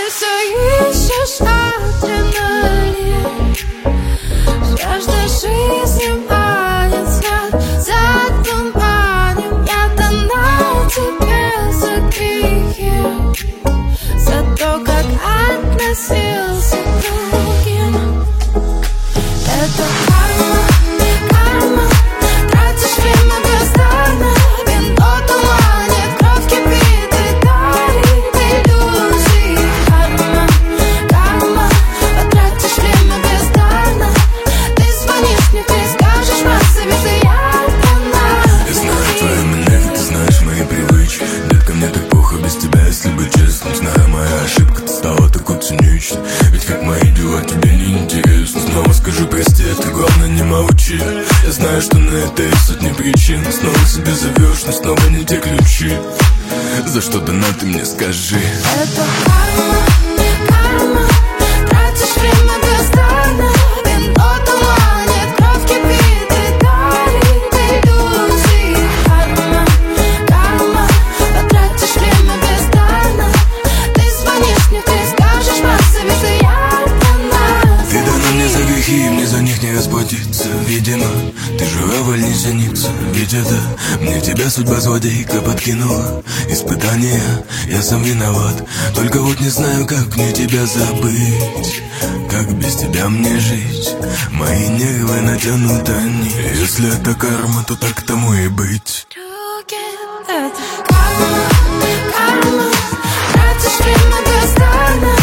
все ищешь адреналин, жажда жизни манит взгляд за туманем. Я дана тебе за грехи, за то, как относился к другим. Это карма, карма. Тратишь время бездарно, вино туманит, кровь кипит и дарит иллюзии. Карма, карма. Потратишь время бездарно. Ты звонишь мне, ты скажешь про себя, я дана. Я знаю твои манеры, ты знаешь мои привычки. Детка, мне так плохо без тебя, если быть честным. Знаю, моя ошибка, ты стала такой циничной. Ведь как мои дела тебе не интересно. Снова скажу прости, ты главное не молчи. Я знаю, что на это есть сотни причин. Снова себе зовешь, но снова не те ключи. За что дана, ты мне скажи. Это карма, карма. Тратишь время бездарно, вино туманит, кровь кипит и дарит иллюзии. Карма, карма. Потратишь время бездарно. Ты звонишь мне, ты скажешь про себя, я дана. Ты дана мне за грехи, мне за них не расплатиться. Видимо, ты жила больницу, ведь это мне тебя судьба злодейка подкинула. Испытание, я сам виноват. Только вот не знаю, как мне тебя забыть. Как без тебя мне жить? Мои нервы натянут они. Если это карма, то так тому и быть. Это карма, карма. Тратишь время бездарно,